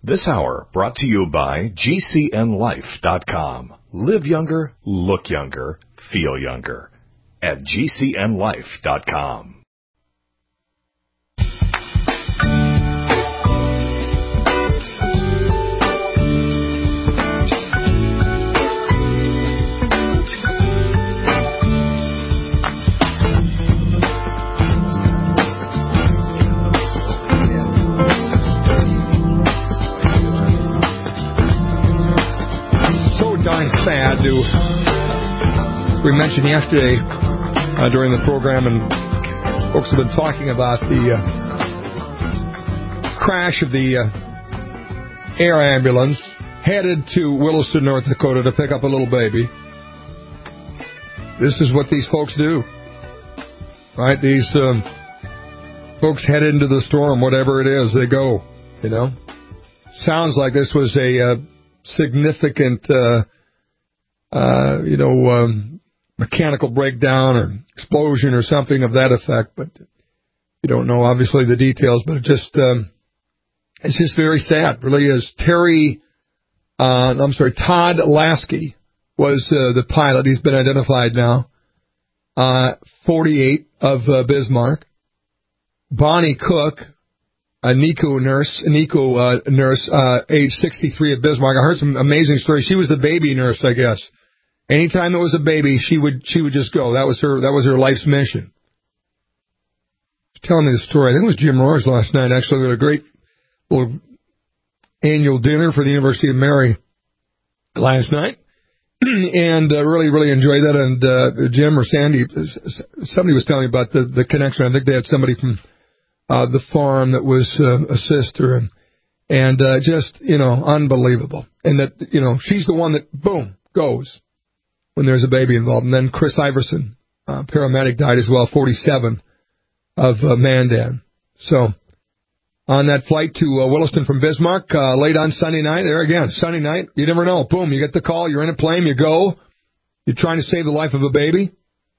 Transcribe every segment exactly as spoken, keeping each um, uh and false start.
This hour brought to you by G C N life dot com. Live younger, look younger, feel younger at G C N life dot com. Sad to, we mentioned yesterday uh, during the program, and folks have been talking about the uh, crash of the uh, air ambulance headed to Williston, North Dakota to pick up a little baby. This is what these folks do, right? These um, folks head into the storm, whatever it is, they go, you know. Sounds like this was a uh, significant uh Uh, you know, um, mechanical breakdown or explosion or something of that effect, but you don't know, obviously, the details, but it just, um, it's just very sad, really is. Terry, uh, I'm sorry, Todd Lasky was uh, the pilot. He's been identified now, uh, forty-eight of uh, Bismarck. Bonnie Cook, a NICU nurse, a NICU uh, nurse, uh, age sixty-three of Bismarck. I heard some amazing stories. She was the baby nurse, I guess. Anytime there was a baby, she would she would just go. That was her that was her life's mission. Telling me the story. I think it was Jim Rohr's last night. Actually, we had a great little annual dinner for the University of Mary last night, and uh, really really enjoyed that. And uh, Jim or Sandy, somebody was telling me about the the connection. I think they had somebody from uh, the farm that was uh, a sister, and and uh, just you know unbelievable. And that you know she's the one that boom goes when there's a baby involved. And then Chris Iverson, uh, paramedic, died as well, forty-seven, of uh, Mandan. So on that flight to uh, Williston from Bismarck, uh, late on Sunday night, there again, Sunday night, you never know. Boom, you get the call, you're in a plane, you go, you're trying to save the life of a baby.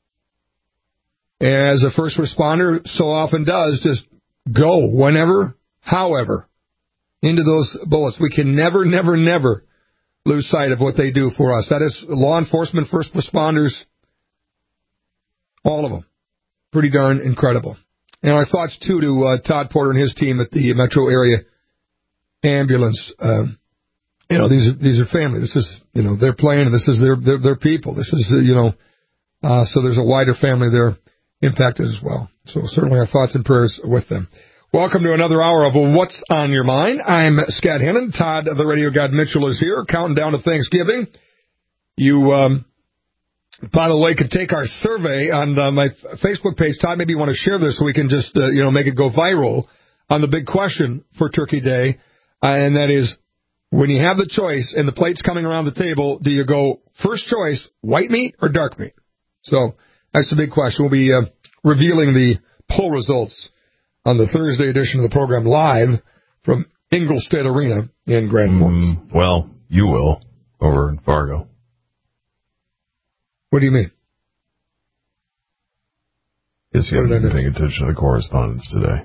As a first responder so often does, just go whenever, however, into those bullets. We can never, never, never lose sight of what they do for us. That is law enforcement, first responders, all of them. Pretty darn incredible. And our thoughts, too, to uh, Todd Porter and his team at the Metro Area Ambulance. Um, you know, these are, these are family. This is, you know, they're playing, and this is their, their, their people. This is, uh, you know, uh, so there's a wider family there impacted as well. So certainly our thoughts and prayers with them. Welcome to another hour of What's on Your Mind. I'm Scott Hennon. Todd, the Radio God Mitchell, is here, counting down to Thanksgiving. You, um, by the way, could take our survey on uh, my Facebook page. Todd, maybe you want to share this so we can just, uh, you know, make it go viral on the big question for Turkey Day. Uh, and that is, when you have the choice and the plate's coming around the table, do you go first choice, white meat or dark meat? So that's the big question. We'll be uh, revealing the poll results on the Thursday edition of the program live from Ingolstadt Arena in Grand Forks. Mm, well, you will, over in Fargo. What do you mean? Guess you haven't been paying attention to the correspondence today.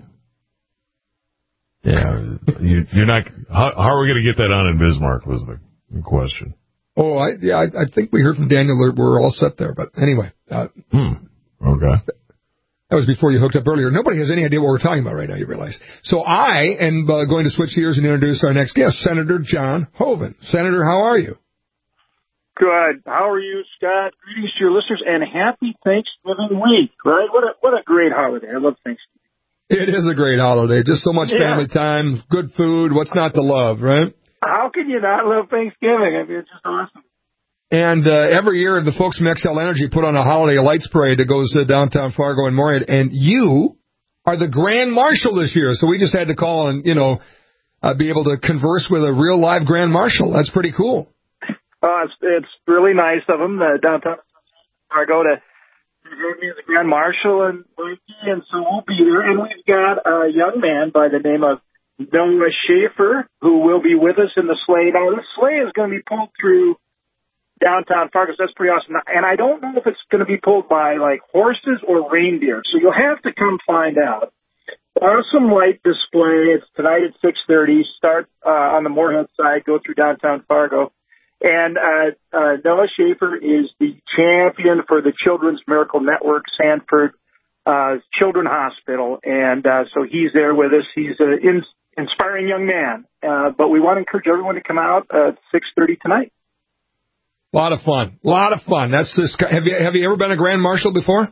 Yeah, you, you're not. How, how are we going to get that on in Bismarck was the question. Oh, I, yeah, I, I think we heard from Daniel that we're all set there. But anyway. Uh, hmm. Okay. That was before you hooked up earlier. Nobody has any idea what we're talking about right now, you realize. So I am uh, going to switch gears and introduce our next guest, Senator John Hoeven. Senator, how are you? Good. How are you, Scott? Greetings to your listeners, and happy Thanksgiving week, right? What a, what a great holiday. I love Thanksgiving. It is a great holiday. Just so much yeah. family time, good food. What's not to love, right? How can you not love Thanksgiving? I mean, it's just awesome. And uh, every year, the folks from Xcel Energy put on a holiday lights parade that goes uh, downtown Fargo and Morehead, and you are the Grand Marshal this year. So we just had to call and, you know, uh, be able to converse with a real live Grand Marshal. That's pretty cool. Uh, it's, it's really nice of them, uh, downtown Fargo, to have me as a Grand Marshal, and, and so we'll be there. And we've got a young man by the name of Noah Schaefer, who will be with us in the sleigh. Now, this sleigh is going to be pulled through downtown Fargo, so that's pretty awesome. And I don't know if it's going to be pulled by, like, horses or reindeer, so you'll have to come find out. awesome light display. It's tonight at six thirty. Start uh, on the Moorhead side, go through downtown Fargo. And uh, uh, Noah Schaefer is the champion for the Children's Miracle Network, Sanford uh, Children's Hospital. And uh, so he's there with us. He's an in, inspiring young man. Uh, but we want to encourage everyone to come out at six thirty tonight. A lot of fun. A lot of fun. That's this. Have you have you ever been a Grand Marshal before?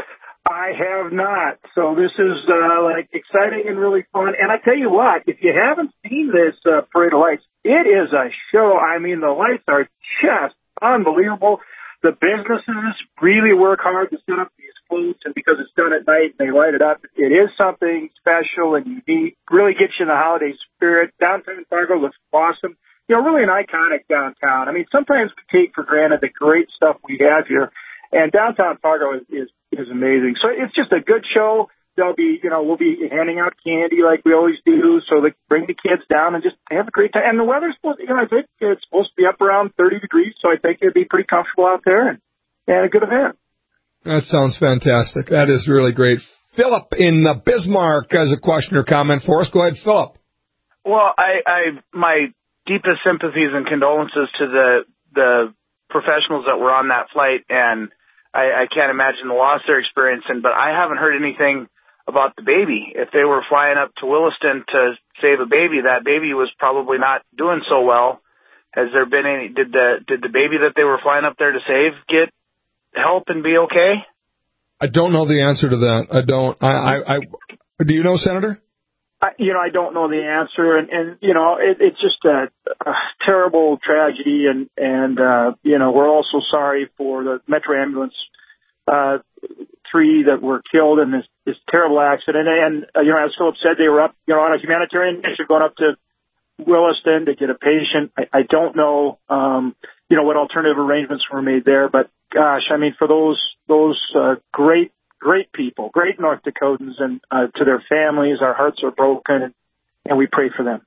I have not. So this is uh, like exciting and really fun. And I tell you what, if you haven't seen this uh, Parade of Lights, it is a show. I mean, the lights are just unbelievable. The businesses really work hard to set up these floats, and because it's done at night and they light it up, it is something special and unique. Really gets you in the holiday spirit. Downtown Fargo looks awesome. You know, really an iconic downtown. I mean, sometimes we take for granted the great stuff we have here, and downtown Fargo is, is, is amazing. So it's just a good show. There'll be, you know, we'll be handing out candy like we always do, so they bring the kids down and just have a great time. And the weather's supposed, you know, I think it's supposed to be up around thirty degrees, so I think it'd be pretty comfortable out there and, and a good event. That sounds fantastic. That is really great. Philip in uh, Bismarck has a question or comment for us. Go ahead, Philip. Well, I, I my deepest sympathies and condolences to the the professionals that were on that flight, and I, I can't imagine the loss they're experiencing, but I haven't heard anything about the baby. If they were flying up to Williston to save a baby, that baby was probably not doing so well. Has there been any, did the, did the baby that they were flying up there to save get help and be okay? I don't know the answer to that. I don't. I, I, I do you know, Senator? I, you know, I don't know the answer, and, and you know, it, it's just a, a terrible tragedy, and, and uh, you know, we're also sorry for the Metro Ambulance uh, three that were killed in this, this terrible accident. And, uh, you know, as Philip said, they were up, you know, on a humanitarian mission going up to Williston to get a patient. I, I don't know, um, you know, what alternative arrangements were made there, but gosh, I mean, for those, those uh, great, great people, great North Dakotans, and uh, to their families, our hearts are broken, and, and we pray for them.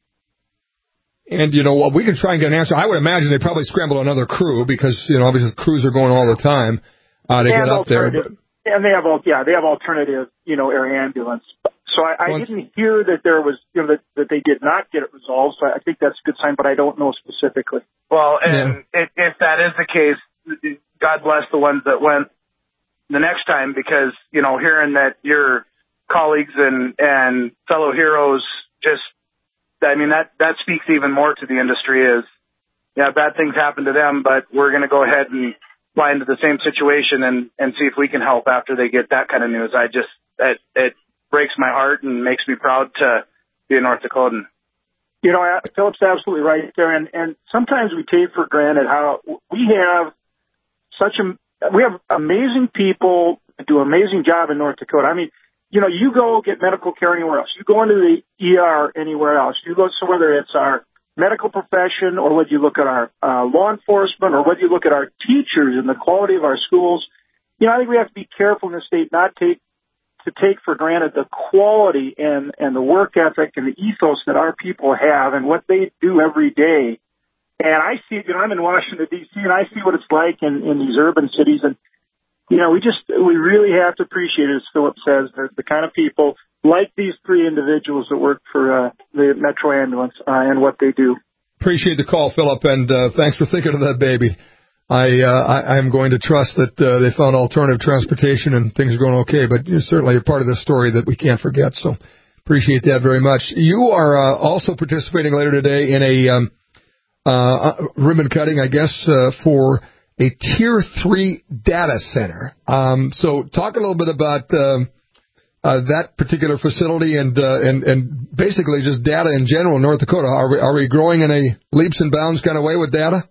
And, you know, well, we can try and get an answer. I would imagine they probably scramble another crew because, you know, obviously the crews are going all the time uh, to get up there. But... And they have, yeah, they have alternative, you know, air ambulance. So I, I didn't hear that there was, you know, that, that they did not get it resolved. So I think that's a good sign, but I don't know specifically. Well, and yeah. if, if that is the case, God bless the ones that went the next time, because, you know, hearing that your colleagues and, and fellow heroes just, I mean, that, that speaks even more to the industry is, yeah, bad things happen to them, but we're going to go ahead and fly into the same situation and, and see if we can help after they get that kind of news. I just, it, it breaks my heart and makes me proud to be a North Dakotan. You know, Philip's absolutely right there. And, and sometimes we take for granted how we have such a, we have amazing people that do an amazing job in North Dakota. I mean, you know, you go get medical care anywhere else. You go into the E R anywhere else. You go, so whether it's our medical profession or whether you look at our uh, law enforcement or whether you look at our teachers and the quality of our schools, you know, I think we have to be careful in the state not take, to take for granted the quality and, and the work ethic and the ethos that our people have and what they do every day. And I see, you know, I'm in Washington, D C, and I see what it's like in, in these urban cities. And, you know, we just, we really have to appreciate it, as Philip says, the, the kind of people like these three individuals that work for uh, the Metro Ambulance uh, and what they do. Appreciate the call, Philip, and uh, thanks for thinking of that baby. I, uh, I, I'm going to trust that uh, they found alternative transportation and things are going okay, but you're certainly a part of this story that we can't forget, so appreciate that very much. You are uh, also participating later today in a um, uh, ribbon cutting, I guess, uh, for a Tier three data center. Um, so talk a little bit about um, uh, that particular facility and, uh, and and basically just data in general in North Dakota. Are we, are we growing in a leaps and bounds kind of way with data?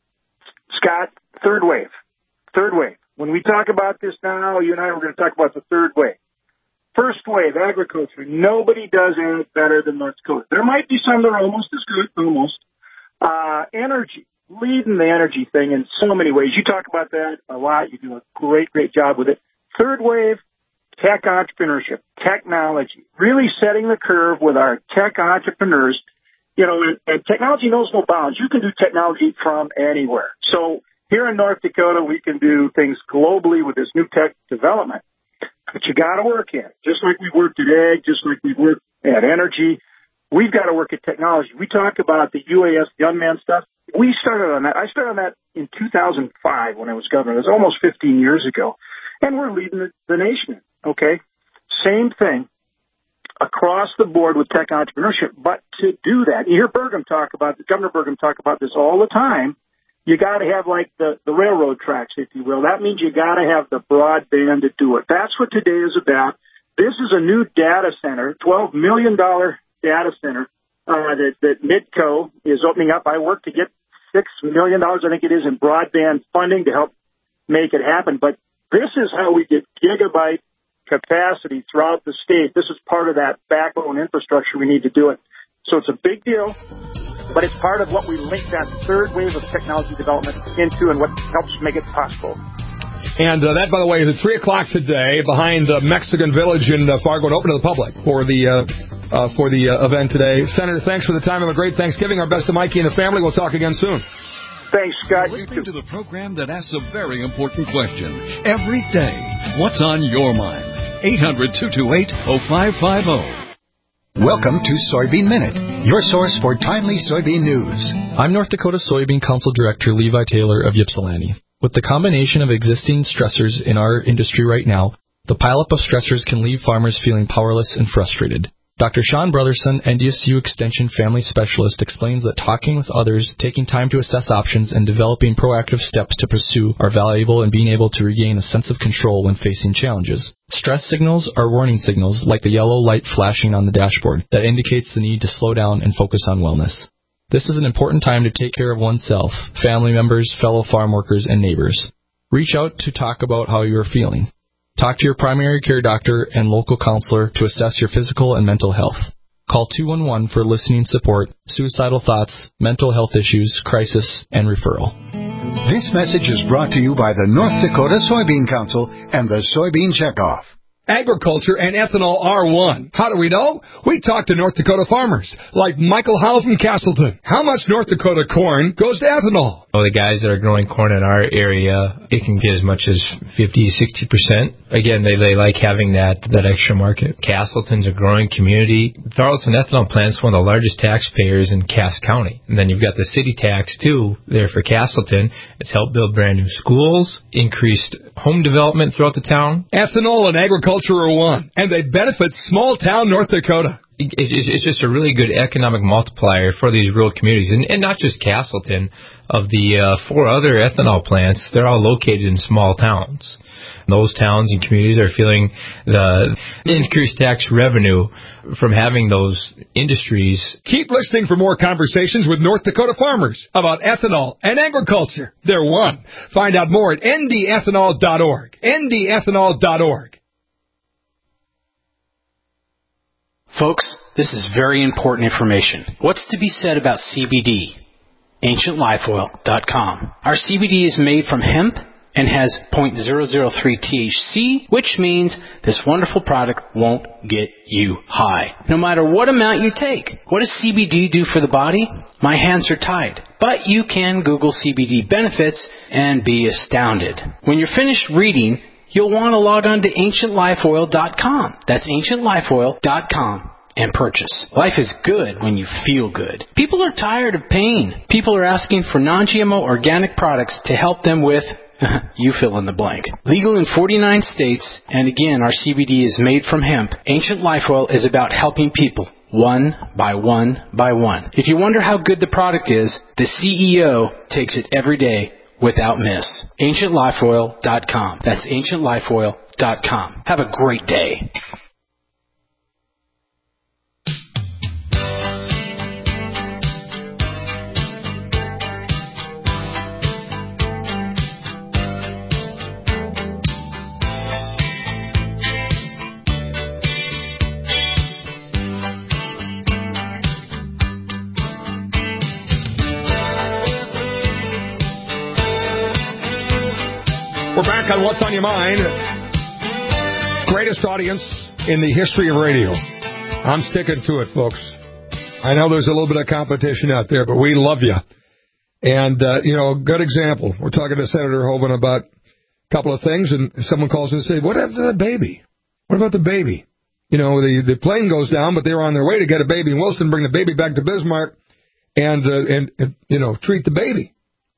Scott, third wave. Third wave. When we talk about this now, you and I are going to talk about the third wave. First wave, agriculture. Nobody does it better than North Dakota. There might be some that are almost as good, almost. Uh, energy. Leading the energy thing in so many ways. You talk about that a lot. You do a great, great job with it. Third wave, tech entrepreneurship, technology. Really setting the curve with our tech entrepreneurs. You know, and, and technology knows no bounds. You can do technology from anywhere. So here in North Dakota, we can do things globally with this new tech development. But you got to work in, just like we worked at ag, just like we worked at energy. We've got to work at technology. We talk about the U A S gunman stuff. We started on that. I started on that in two thousand five when I was governor. It was almost fifteen years ago. And we're leading the, the nation, okay? Same thing across the board with tech entrepreneurship. But to do that, you hear Burgum talk about, Governor Burgum talk about this all the time. You got to have like the, the railroad tracks, if you will. That means you got to have the broadband to do it. That's what today is about. This is a new data center, twelve million dollars data center uh, that, that Midco is opening up. I work to get six million dollars, I think it is, in broadband funding to help make it happen. But this is how we get gigabyte capacity throughout the state. This is part of that backbone infrastructure. We need to do it. So it's a big deal, but it's part of what we link that third wave of technology development into and what helps make it possible. And uh, that, by the way, is at three o'clock today behind uh, Mexican Village in uh, Fargo, and open to the public for the uh, uh, for the uh, event today. Senator, thanks for the time. Have a great Thanksgiving. Our best to Mikey and the family. We'll talk again soon. Thanks, Scott. You're listening to the program that asks a very important question every day. What's on your mind? eight hundred, two two eight, oh five five oh. Welcome to Soybean Minute, your source for timely soybean news. I'm North Dakota Soybean Council Director Levi Taylor of Ypsilanti. With the combination of existing stressors in our industry right now, the pileup of stressors can leave farmers feeling powerless and frustrated. Doctor Sean Brotherson, N D S U Extension Family Specialist, explains that talking with others, taking time to assess options, and developing proactive steps to pursue are valuable in being able to regain a sense of control when facing challenges. Stress signals are warning signals, like the yellow light flashing on the dashboard, that indicates the need to slow down and focus on wellness. This is an important time to take care of oneself, family members, fellow farm workers, and neighbors. Reach out to talk about how you are feeling. Talk to your primary care doctor and local counselor to assess your physical and mental health. Call two one one for listening support, suicidal thoughts, mental health issues, crisis, and referral. This message is brought to you by the North Dakota Soybean Council and the Soybean Checkoff. Agriculture and ethanol are one. How do we know? We talk to North Dakota farmers, like Michael Howell from Castleton. How much North Dakota corn goes to ethanol? Oh, the guys that are growing corn in our area, it can get as much as fifty, sixty percent. Again, they, they like having that, that extra market. Castleton's a growing community. Tarleton Ethanol Plant's one of the largest taxpayers in Cass County. And then you've got the city tax, too, there for Castleton. It's helped build brand new schools, increased home development throughout the town. Ethanol and agriculture are one, and they benefit small-town North Dakota. It's just a really good economic multiplier for these rural communities, and, and not just Castleton. Of the uh, four other ethanol plants, they're all located in small towns. Those towns and communities are feeling the increased tax revenue from having those industries. Keep listening for more conversations with North Dakota farmers about ethanol and agriculture. They're one. Find out more at N D ethanol dot org. N D ethanol dot org. Folks, this is very important information. What's to be said about C B D? ancient life oil dot com. Our C B D is made from hemp and has zero point zero zero three T H C, which means this wonderful product won't get you high, no matter what amount you take. What does C B D do for the body? My hands are tied. But you can Google C B D benefits and be astounded. When you're finished reading, you'll want to log on to ancient life oil dot com. That's ancient life oil dot com. And purchase. Life is good when you feel good. People are tired of pain. People are asking for non G M O organic products to help them with, you fill in the blank. Legal in forty-nine states, and again, our C B D is made from hemp. Ancient Life Oil is about helping people, one by one by one. If you wonder how good the product is, the C E O takes it every day without miss. ancient life oil dot com. That's ancient life oil dot com. Have a great day. We're back on What's on Your Mind. Greatest audience in the history of radio. I'm sticking to it, folks. I know there's a little bit of competition out there, but we love you. And, uh, you know, good example. We're talking to Senator Hoeven about a couple of things, and someone calls in and says, what happened to that baby? What about the baby? You know, the, the plane goes down, but they're on their way to get a baby in Wilson, bring the baby back to Bismarck, and, uh, and, and you know, treat the baby.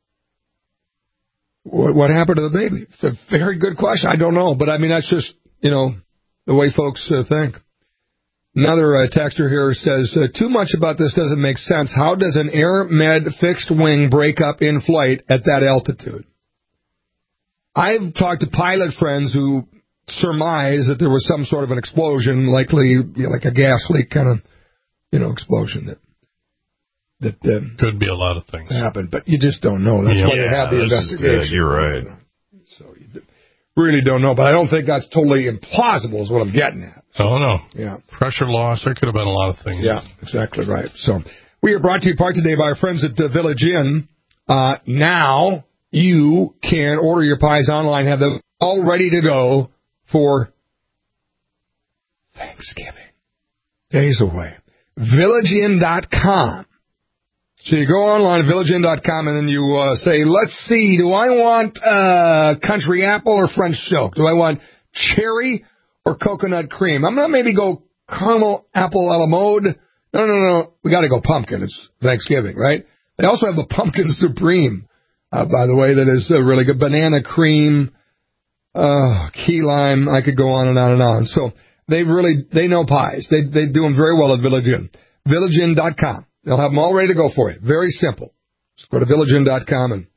What, what happened to the baby? It's a very good question. I don't know, but I mean, that's just, you know, the way folks uh, think. Another uh, texter here says, uh, too much about this doesn't make sense. How does an Air Med fixed wing break up in flight at that altitude? I've talked to pilot friends who surmise that there was some sort of an explosion, likely you know, like a gas leak kind of, you know, explosion that that uh, could be a lot of things happened, but you just don't know. That's yeah, why you have the investigation. Is, yeah, you're right. So you really don't know, but I don't think that's totally implausible is what I'm getting at. So, oh, no. Yeah. Pressure loss, there could have been a lot of things. Yeah, exactly right. So we are brought to you in part today by our friends at uh, Village Inn. Uh, now you can order your pies online, have them all ready to go for Thanksgiving. Days away. village inn dot com. So you go online, village inn dot com, and then you uh, say, let's see, do I want uh, country apple or French silk? Do I want cherry or coconut cream? I'm going to maybe go caramel apple a la mode. No, no, no, we got to go pumpkin. It's Thanksgiving, right? They also have the pumpkin supreme, uh, by the way, that is uh, really good. Banana cream, uh, key lime. I could go on and on and on. So they really, they know pies. They they do them very well at Village Inn. village inn dot com. They'll have them all ready to go for you. Very simple. Just go to village inn dot com and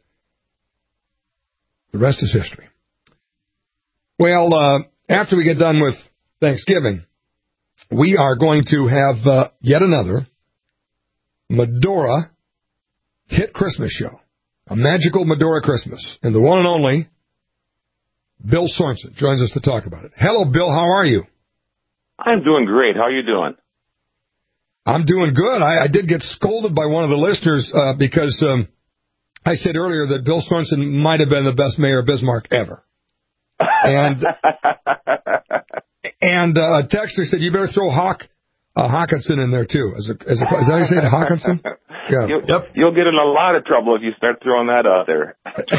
the rest is history. Well, uh, after we get done with Thanksgiving, we are going to have uh, yet another Medora hit Christmas show. A magical Medora Christmas. And the one and only Bill Sorensen joins us to talk about it. Hello, Bill. How are you? I'm doing great. How are you doing? I'm doing good. I, I did get scolded by one of the listeners uh, because um, I said earlier that Bill Sorensen might have been the best mayor of Bismarck ever. And and uh, a texter said, you better throw Hawk uh, Hawkinson in there, too. As a, as a, is that how you say it, Hawkinson? Yeah. You'll, yep. You'll get in a lot of trouble if you start throwing that out there.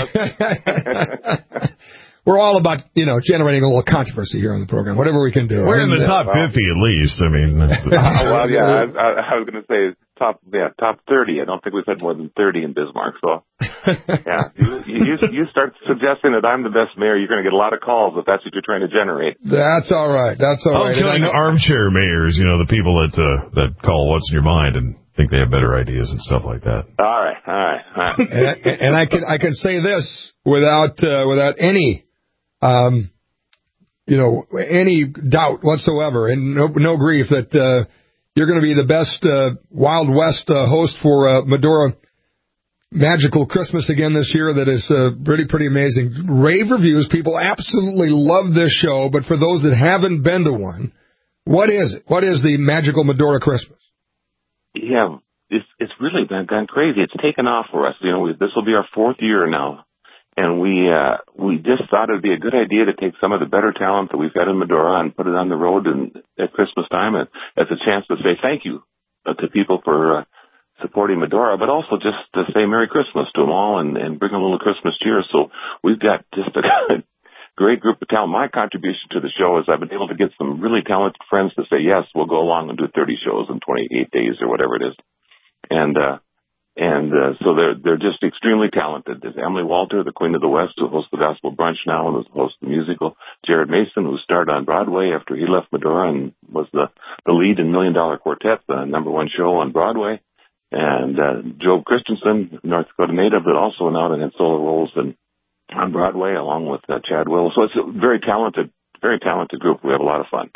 We're all about, you know, generating a little controversy here on the program, whatever we can do. We're in the top well, fifty at least. I mean, uh, well, yeah, I, I was going to say top, yeah, top thirty. I don't think we've had more than thirty in Bismarck. So, yeah, you, you, you start suggesting that I'm the best mayor, you're going to get a lot of calls if that's what you're trying to generate. That's all right. That's all I was right. telling armchair mayors, you know, the people that uh, that call "What's in your mind" and think they have better ideas and stuff like that. All right, all right, all right. and, I, and I can I can say this without uh, without any. Um, you know, any doubt whatsoever, and no, no grief that uh, you're going to be the best uh, Wild West uh, host for uh, Medora Magical Christmas again this year. That is uh, pretty, pretty amazing. Rave reviews. People absolutely love this show, but for those that haven't been to one, what is it? What is the Magical Medora Christmas? Yeah, it's it's really gone, gone crazy. It's taken off for us. You know, we, this will be our fourth year now. And we uh, we just thought it would be a good idea to take some of the better talent that we've got in Medora and put it on the road and at Christmas time as a chance to say thank you uh, to people for uh, supporting Medora, but also just to say Merry Christmas to them all and, and bring a little Christmas cheer. So we've got just a great group of talent. My contribution to the show is I've been able to get some really talented friends to say, yes, we'll go along and do thirty shows in twenty-eight days or whatever it is. And uh And uh, so they're they're just extremely talented. There's Emily Walter, the Queen of the West, who hosts the Gospel Brunch now and hosts the musical. Jared Mason, who starred on Broadway after he left Medora and was the, the lead in Million Dollar Quartet, the number one show on Broadway. And uh, Job Christensen, North Dakota native, that also went out and had solo roles in, on Broadway along with uh, Chad Will. So it's a very talented, very talented group. We have a lot of fun.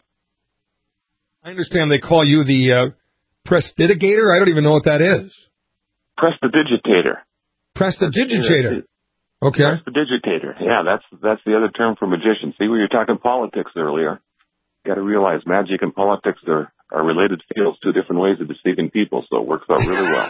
I understand they call you the uh, prestidigitator. I don't even know what that is. Prestidigitator. Prestidigitator. Okay. Prestidigitator. Yeah, that's that's the other term for magician. See, we were talking politics earlier. You got to realize magic and politics are, are related fields, two different ways of deceiving people, so it works out really well.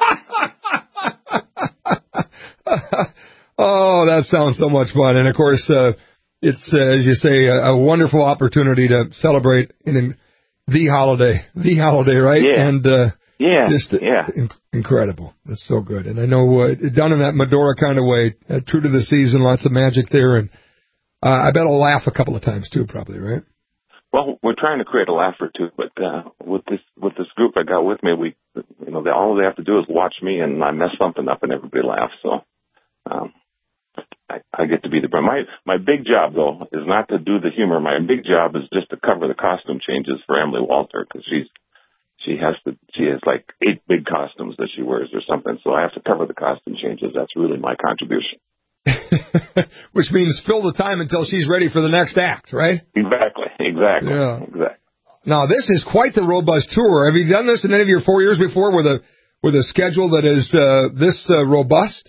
Oh, that sounds so much fun. And, of course, uh, it's, uh, as you say, a, a wonderful opportunity to celebrate in the holiday. The holiday, right? Yeah. And, uh, Yeah, Just yeah. In- incredible. That's so good. And I know uh, done in that Medora kind of way, uh, true to the season, lots of magic there. And uh, I bet I'll laugh a couple of times, too, probably, right? Well, we're trying to create a laugher too, but uh, with this with this group I got with me, we, you know, they, all they have to do is watch me, and I mess something up, and everybody laughs. So um, I, I get to be the my my big job though is not to do the humor. My big job is just to cover the costume changes for Emily Walter, because she's she has to she has like eight big costumes that she wears or something. So I have to cover the costume changes. That's really my contribution. Which means fill the time until she's ready for the next act, right? Exactly, exactly, yeah. exactly. Now, this is quite the robust tour. Have you done this in any of your four years before with a with a schedule that is uh, this uh, robust?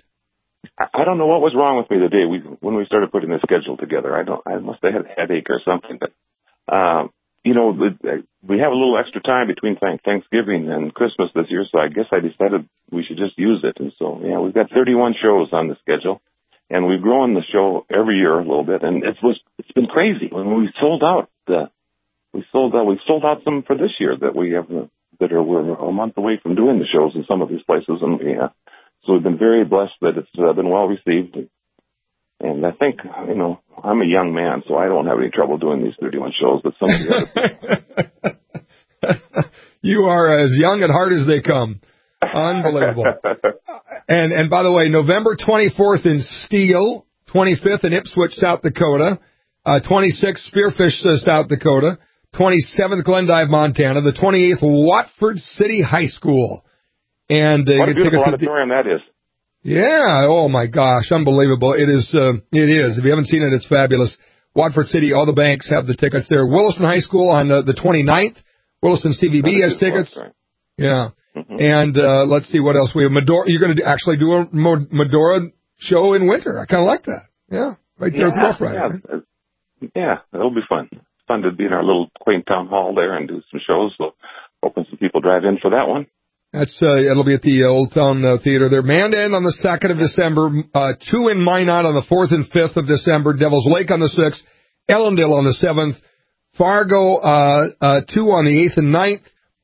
I don't know what was wrong with me the day we when we started putting the schedule together. I don't. I must have had a headache or something. But um, you know, we have a little extra time between Thanksgiving and Christmas this year, so I guess I decided we should just use it. And so, yeah, we've got thirty-one shows on the schedule. And we've grown the show every year a little bit, and it was it's been crazy. When we sold out, uh, we sold out we sold out some for this year that we have uh, that are we're a month away from doing the shows in some of these places, and yeah, so we've been very blessed that it's uh, been well received. And, and I think you know I'm a young man, so I don't have any trouble doing these thirty-one shows. But some of the other you are as young at heart as they come. Unbelievable. And and by the way, November twenty-fourth in Steele, twenty-fifth in Ipswich, South Dakota, uh, twenty-sixth Spearfish, uh, South Dakota, twenty-seventh Glendive, Montana, the twenty-eighth Watford City High School. And uh, what a you can beautiful take us auditorium that is. Yeah. Oh my gosh, unbelievable. It is. Uh, it is. If you haven't seen it, it's fabulous. Watford City, all the banks have the tickets there. Williston High School on uh, the twenty-ninth. Williston C V B has tickets. Right. Yeah. Mm-hmm. And uh, let's see what else we have. Medora, you're going to actually do a Medora show in winter. I kind of like that. Yeah, right there yeah, at the Rough Rider. Yeah, right? yeah, it'll be fun. It's fun to be in our little quaint town hall there and do some shows. So hoping some people drive in for that one. That's uh, it'll be at the uh, Old Town uh, Theater there. Mandan on the second of December, uh, two in Minot on the fourth and fifth of December, Devil's Lake on the sixth, Ellendale on the seventh, Fargo uh, uh, two on the eighth and ninth.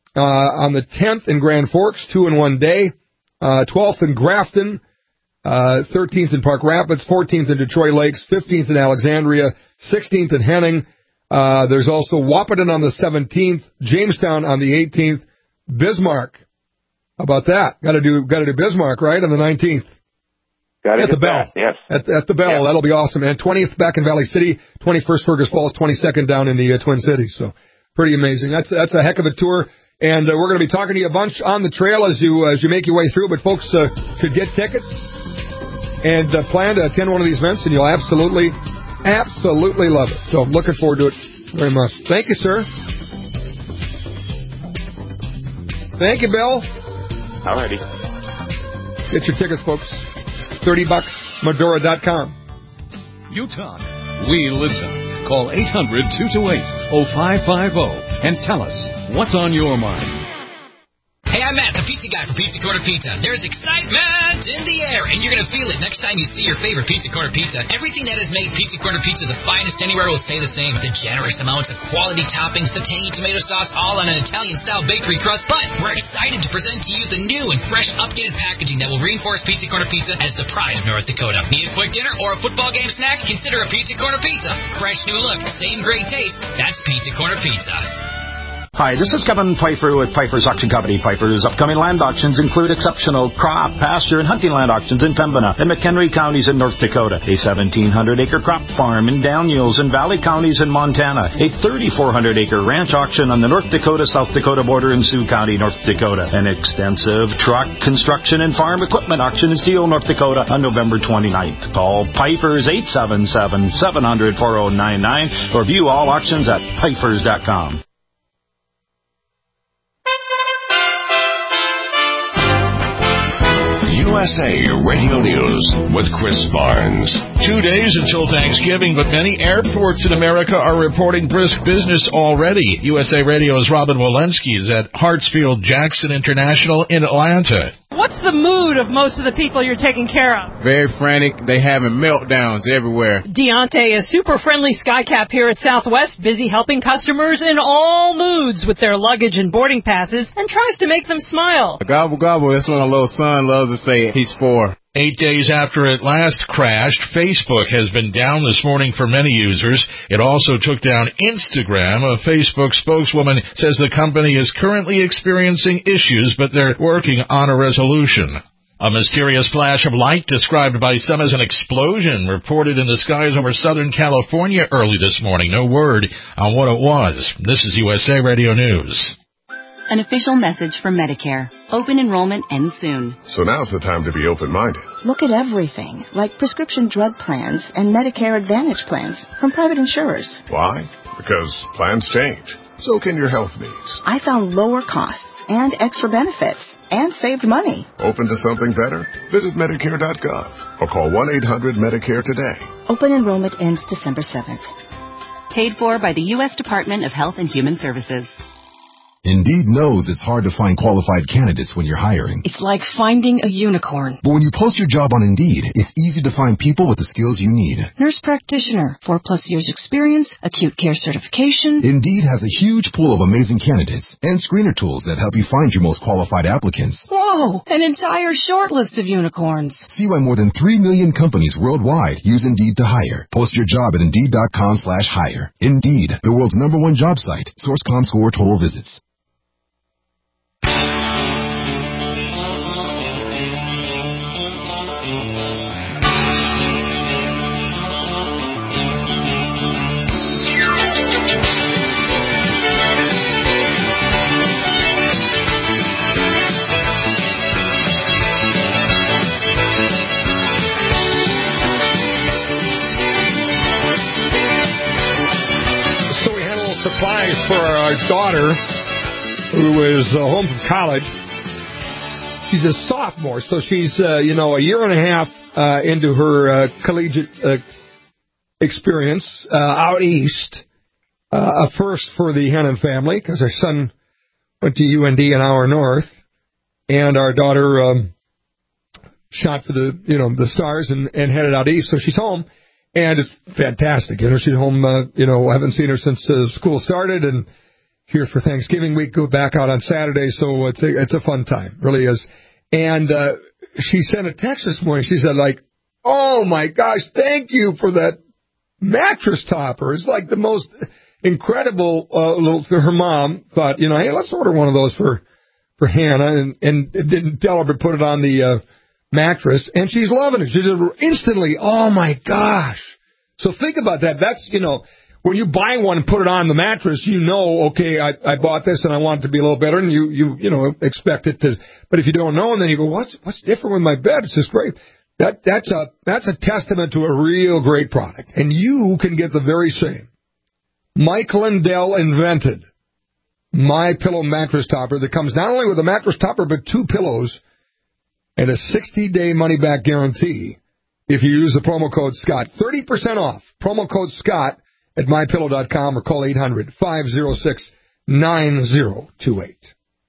Uh, on the tenth in Grand Forks, two in one day, uh, twelfth in Grafton, uh, thirteenth in Park Rapids, fourteenth in Detroit Lakes, fifteenth in Alexandria, sixteenth in Henning. Uh, there's also Wahpeton on the seventeenth, Jamestown on the eighteenth, Bismarck. How about that? Got to do, got to do Bismarck, right? On the nineteenth. Got to at the Bell. That, yes. At, at the Bell. Yeah. That'll be awesome. And twentieth back in Valley City, twenty-first Fergus Falls, twenty-second down in the uh, Twin Cities. So pretty amazing. That's, that's a heck of a tour. And uh, we're going to be talking to you a bunch on the trail as you uh, as you make your way through. But folks uh, could get tickets and uh, plan to attend one of these events, and you'll absolutely, absolutely love it. So I'm looking forward to it very much. Thank you, sir. Thank you, Bill. Alrighty. Get your tickets, folks. Thirty bucks. Medora dot com. You talk. We listen. Call eight hundred, two two eight, oh five five oh and tell us what's on your mind. Hey, I'm Matt, the pizza guy from Pizza Corner Pizza. There's excitement in the air, and you're going to feel it next time you see your favorite Pizza Corner Pizza. Everything that has made Pizza Corner Pizza the finest anywhere will stay the same. The generous amounts of quality toppings, the tangy tomato sauce, all on an Italian-style bakery crust. But we're excited to present to you the new and fresh updated packaging that will reinforce Pizza Corner Pizza as the pride of North Dakota. Need a quick dinner or a football game snack? Consider a Pizza Corner Pizza. Fresh new look, same great taste. That's Pizza Corner Pizza. Hi, this is Kevin Pfeiffer with Pfeiffer's Auction Company. Pfeiffer's upcoming land auctions include exceptional crop, pasture, and hunting land auctions in Pembina and McHenry counties in North Dakota, a seventeen hundred acre crop farm in Daniels and Valley counties in Montana, a thirty-four hundred acre ranch auction on the North Dakota-South Dakota border in Sioux County, North Dakota, an extensive truck, construction, and farm equipment auction in Steele, North Dakota on November twenty-ninth. Call Pfeiffer's eight seven seven, seven hundred, four oh nine nine or view all auctions at Pfeiffer's dot com. U S A Radio News with Chris Barnes. Two days until Thanksgiving, but many airports in America are reporting brisk business already. U S A Radio's Robin Walensky is at Hartsfield-Jackson International in Atlanta. What's the mood of most of the people you're taking care of? Very frantic. They having meltdowns everywhere. Deontay, a super friendly skycap here at Southwest, busy helping customers in all moods with their luggage and boarding passes, and tries to make them smile. Gobble gobble, that's what my little son loves to say he's for. Eight days after it last crashed, Facebook has been down this morning for many users. It also took down Instagram. A Facebook spokeswoman says the company is currently experiencing issues, but they're working on a resolution. A mysterious flash of light described by some as an explosion reported in the skies over Southern California early this morning. No word on what it was. This is U S A Radio News. An official message from Medicare. Open enrollment ends soon. So now's the time to be open-minded. Look at everything, like prescription drug plans and Medicare Advantage plans from private insurers. Why? Because plans change. So can your health needs. I found lower costs and extra benefits and saved money. Open to something better? Visit Medicare dot gov or call one eight hundred Medicare today. Open enrollment ends December seventh. Paid for by the U S Department of Health and Human Services. Indeed knows it's hard to find qualified candidates when you're hiring. It's like finding a unicorn. But when you post your job on Indeed, it's easy to find people with the skills you need. Nurse practitioner, four plus years experience, acute care certification. Indeed has a huge pool of amazing candidates and screener tools that help you find your most qualified applicants. Whoa, an entire short list of unicorns. See why more than three million companies worldwide use Indeed to hire. Post your job at Indeed.com slash hire. Indeed, the world's number one job site. Source.com score total visits. Supplies for our daughter, who is uh, home from college. She's a sophomore, so she's, uh, you know, a year and a half uh, into her uh, collegiate uh, experience uh, out east. Uh, a first for the Hennon family, because our son went to U N D an hour north, and our daughter um, shot for the, you know, the stars and, and headed out east. So she's home. And it's fantastic. You know, she's home, uh, you know, I haven't seen her since uh, school started, and here for Thanksgiving week, go back out on Saturday, so it's a, it's a fun time, really is. And uh, she sent a text this morning. She said, like, oh, my gosh, thank you for that mattress topper. It's like the most incredible uh, little, her mom thought, you know, hey, let's order one of those for, for Hannah, and, and didn't tell her to put it on the uh, mattress, and she's loving it. She just instantly, oh my gosh. So think about that. That's, you know, when you buy one and put it on the mattress, you know, okay, I, I bought this and I want it to be a little better, and you, you, you know, expect it to, but if you don't know, and then you go, what's, what's different with my bed? It's just great. That, that's a, that's a testament to a real great product. And you can get the very same. Mike Lindell invented My Pillow mattress topper that comes not only with a mattress topper, but two pillows and a sixty-day money-back guarantee if you use the promo code Scott. thirty percent off. Promo code Scott at my pillow dot com or call eight hundred, five oh six, nine oh two eight.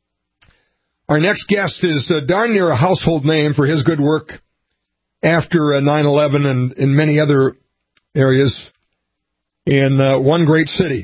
Our next guest is uh, darn near a household name for his good work after uh, nine eleven and in many other areas in uh, one great city.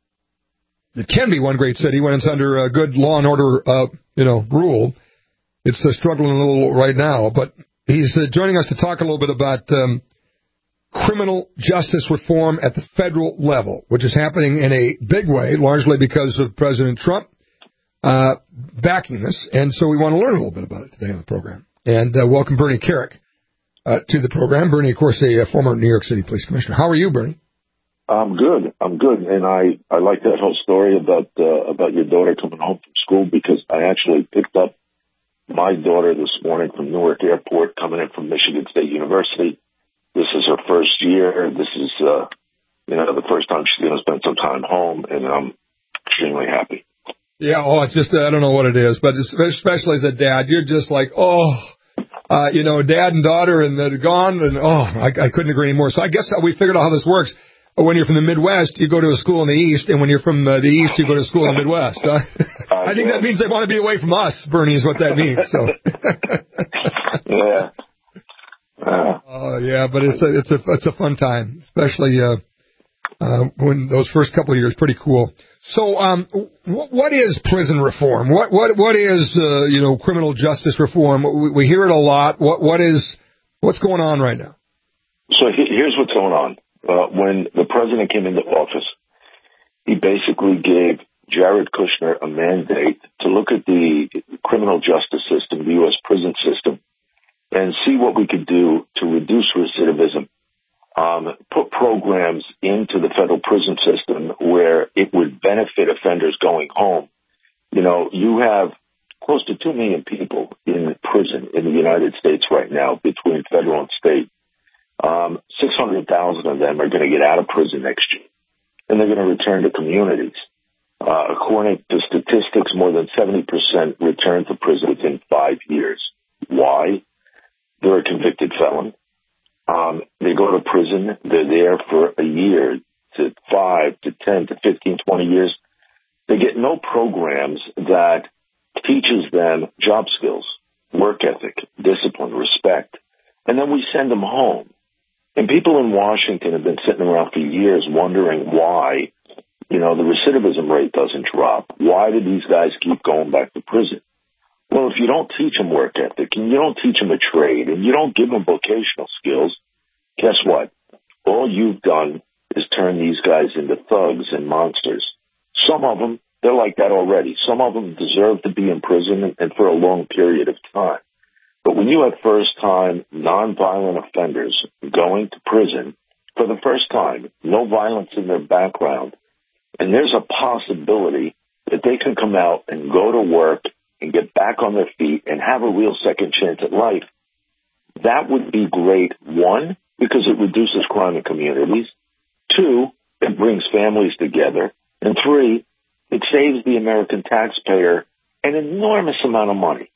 It can be one great city when it's under uh, good law and order, uh, you know, rule. It's uh, struggling a little right now, but he's uh, joining us to talk a little bit about um, criminal justice reform at the federal level, which is happening in a big way, largely because of President Trump uh, backing this. And so we want to learn a little bit about it today on the program. And uh, welcome Bernie Kerik uh, to the program. Bernie, of course, a, a former New York City Police Commissioner. How are you, Bernie? I'm good. I'm good, and I, I like that whole story about uh, about your daughter coming home from school, because I actually picked up my daughter this morning from Newark Airport, coming in from Michigan State University. This is her first year. This is, uh, you know, the first time she's going to spend some time home, and I'm extremely happy. Yeah, oh, it's just, uh, I don't know what it is, but especially as a dad, you're just like, oh, uh, you know, dad and daughter, and they're gone, and oh, I, I couldn't agree anymore. So I guess we figured out how this works. When you're from the Midwest, you go to a school in the East, and when you're from uh, the East, you go to school in the Midwest. Uh, I think that means they want to be away from us, Bernie, is what that means. So. yeah. Uh, oh yeah, but it's a it's a it's a fun time, especially uh, uh, when those first couple of years, pretty cool. So, um, w- what is prison reform? What what what is uh, you know criminal justice reform? We, we hear it a lot. What what is what's going on right now? So he, here's what's going on. Uh, when the president came into office, he basically gave Jared Kushner a mandate to look at the criminal justice system, the U S prison system, and see what we could do to reduce recidivism. Um, put programs into the federal prison system where it would benefit offenders going home. You know, you have close to two million people in prison in the United States right now between federal and state. Um, six hundred thousand of them are going to get out of prison next year, and they're going to return to communities. Uh, according to statistics, more than seventy percent return to prison within five years. Why? They're a convicted felon. Um, they go to prison. They're there for a year to five to ten to fifteen, twenty years. They get no programs that teaches them job skills, work ethic, discipline, respect. And then we send them home. And people in Washington have been sitting around for years wondering why, you know, the recidivism rate doesn't drop. Why do these guys keep going back to prison? Well, if you don't teach them work ethic and you don't teach them a trade and you don't give them vocational skills, guess what? All you've done is turn these guys into thugs and monsters. Some of them, they're like that already. Some of them deserve to be in prison and for a long period of time. But when you have first-time nonviolent offenders going to prison for the first time, no violence in their background, and there's a possibility that they can come out and go to work and get back on their feet and have a real second chance at life, that would be great. One, because it reduces crime in communities. Two, it brings families together. And three, it saves the American taxpayer an enormous amount of money.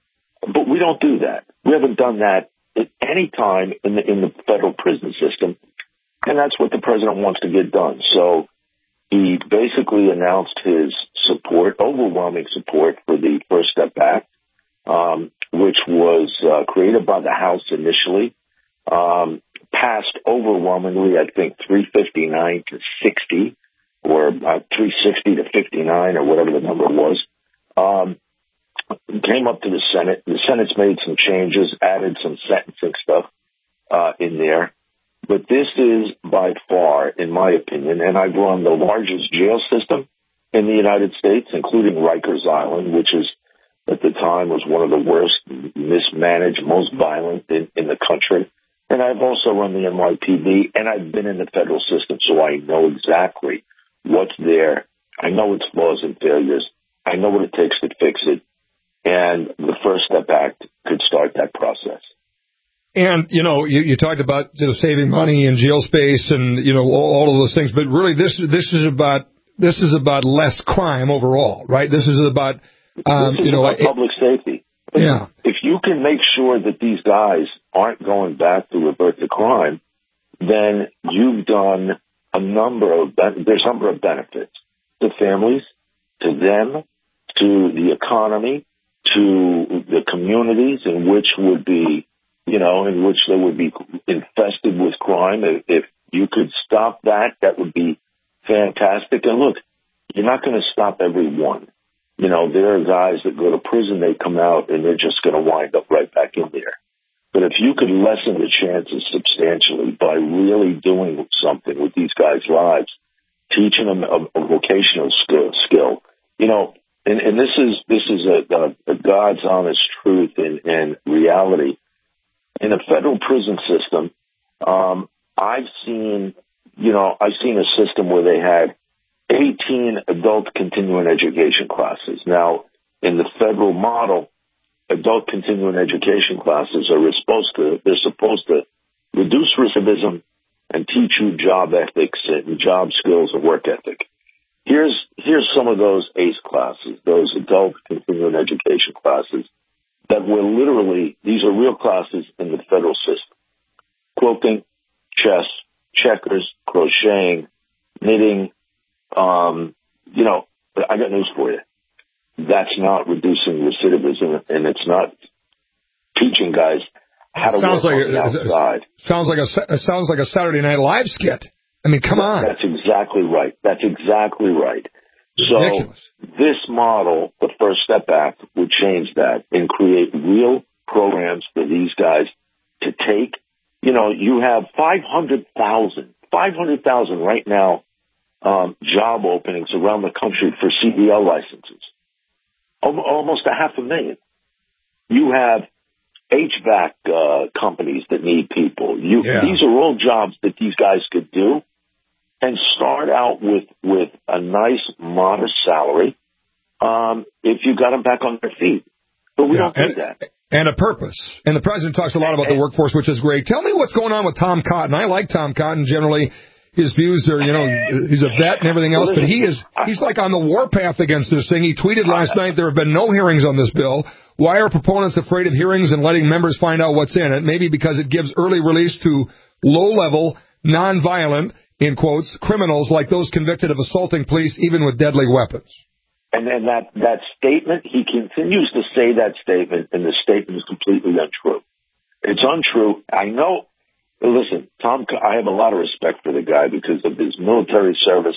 But we don't do that. We haven't done that at any time in the, in the federal prison system. And that's what the president wants to get done. So he basically announced his support, overwhelming support for the First Step Act, um, which was uh, created by the House initially, um, passed overwhelmingly, I think, three fifty-nine to sixty, or uh, three sixty to fifty-nine, or whatever the number was. Um, came up to the Senate. The Senate's made some changes, added some sentencing stuff uh, in there. But this is by far, in my opinion, and I've run the largest jail system in the United States, including Rikers Island, which is at the time was one of the worst, mismanaged, most violent in, in the country. And I've also run the N Y P D, and I've been in the federal system, so I know exactly what's there. I know its flaws and failures. I know what it takes to fix it. And the First Step Act could start that process. And, you know, you, you talked about you know, saving money and jail space and, you know, all, all of those things. But really, this this is about this is about less crime overall, right? This is about, um, this is you know, about it, public safety. Yeah. If you can make sure that these guys aren't going back to revert to crime, then you've done a number of, there's a number of benefits to families, to them, to the economy, to the communities in which would be, you know, in which they would be infested with crime. If, if you could stop that, that would be fantastic. And look, you're not going to stop everyone. You know, there are guys that go to prison, they come out, and they're just going to wind up right back in there. But if you could lessen the chances substantially by really doing something with these guys' lives, teaching them a, a vocational skill, skill, you know, and, and this is this is a, a, a God's honest truth and, and reality. In a federal prison system, um, I've seen, you know, I've seen a system where they had eighteen adult continuing education classes. Now, in the federal model, adult continuing education classes are supposed to, they're supposed to reduce recidivism and teach you job ethics and job skills and work ethic. Here's, here's some of those ACE classes, those adult continuing education classes that were literally, these are real classes in the federal system. Quilting, chess, checkers, crocheting, knitting, um, you know, I got news for you. That's not reducing recidivism, and it's not teaching guys how to sounds work like on the a, outside. Sounds like a sounds like a Saturday Night Live skit. I mean, come on. That's exactly right. That's exactly right. Ridiculous. So this model, the First Step Act, would change that and create real programs for these guys to take. You know, you have five hundred thousand, five hundred thousand right now um, job openings around the country for C D L licenses. Almost a half a million. You have H V A C uh, companies that need people. You, yeah. These are all jobs that these guys could do and start out with, with a nice, modest salary um, if you got them back on their feet. But we yeah. don't do and, that. And a purpose. And the president talks a lot about the workforce, which is great. Tell me what's going on with Tom Cotton. I like Tom Cotton generally. His views are, you know, he's a vet and everything else, but he is, he's like on the warpath against this thing. He tweeted last night, there have been no hearings on this bill. Why are proponents afraid of hearings and letting members find out what's in it? Maybe because it gives early release to low-level, non-violent, in quotes, criminals like those convicted of assaulting police, even with deadly weapons. And then that, that statement, he continues to say that statement, and the statement is completely untrue. It's untrue. I know. Listen, Tom, I have a lot of respect for the guy because of his military service.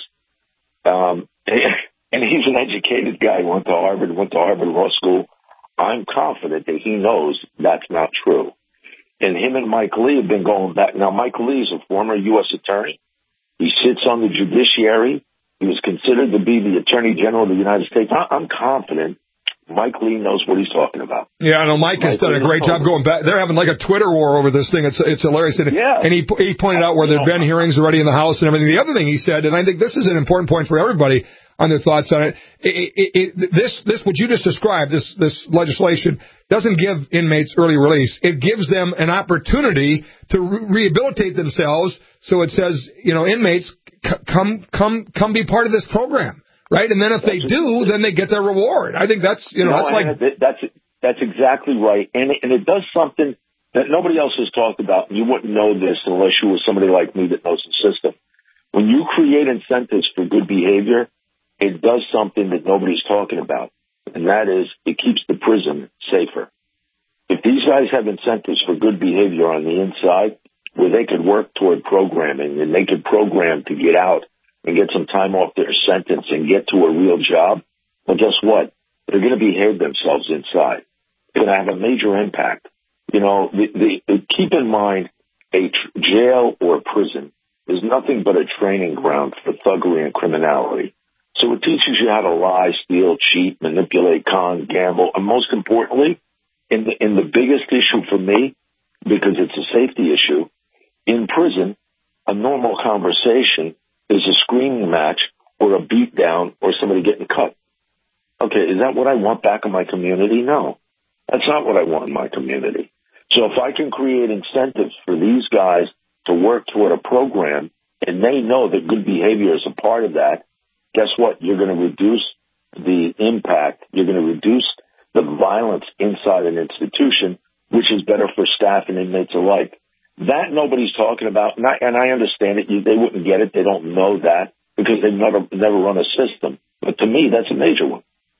Um, and he's an educated guy, went to Harvard, went to Harvard Law School. I'm confident that he knows that's not true. And him and Mike Lee have been going back. Now, Mike Lee is a former U S attorney. He sits on the judiciary. He was considered to be the Attorney General of the United States. I'm confident Mike Lee knows what he's talking about. Yeah, I know Mike, Mike has done Lee a great job going back. They're having like a Twitter war over this thing. It's it's hilarious. And, yeah. and he he pointed out where there have been hearings already in the House and everything. The other thing he said, and I think this is an important point for everybody on their thoughts on it, it, it, it this this what you just described, this this legislation, doesn't give inmates early release. It gives them an opportunity to re- rehabilitate themselves. So it says, you know, inmates c- come come come be part of this program. Right, and then if they do, then they get their reward. I think that's you know no, that's like that's that's exactly right, and it, and it does something that nobody else has talked about. And you wouldn't know this unless you were somebody like me that knows the system. When you create incentives for good behavior, it does something that nobody's talking about, and that is it keeps the prison safer. If these guys have incentives for good behavior on the inside, where they could work toward programming and they could program to get out and get some time off their sentence and get to a real job, well, guess what? They're going to behave themselves inside. They're going to have a major impact. You know, the, the, keep in mind, a tr- jail or a prison is nothing but a training ground for thuggery and criminality. So it teaches you how to lie, steal, cheat, manipulate, con, gamble, and most importantly, in the, in the biggest issue for me, because it's a safety issue, in prison, a normal conversation is a screaming match or a beat down or somebody getting cut. Okay, is that what I want back in my community? No, that's not what I want in my community. So if I can create incentives for these guys to work toward a program and they know that good behavior is a part of that, guess what? You're going to reduce the impact. You're going to reduce the violence inside an institution, which is better for staff and inmates alike. That nobody's talking about, and I, and I understand it. You, they wouldn't get it. They don't know that because they've never never run a system. But to me, that's a major one.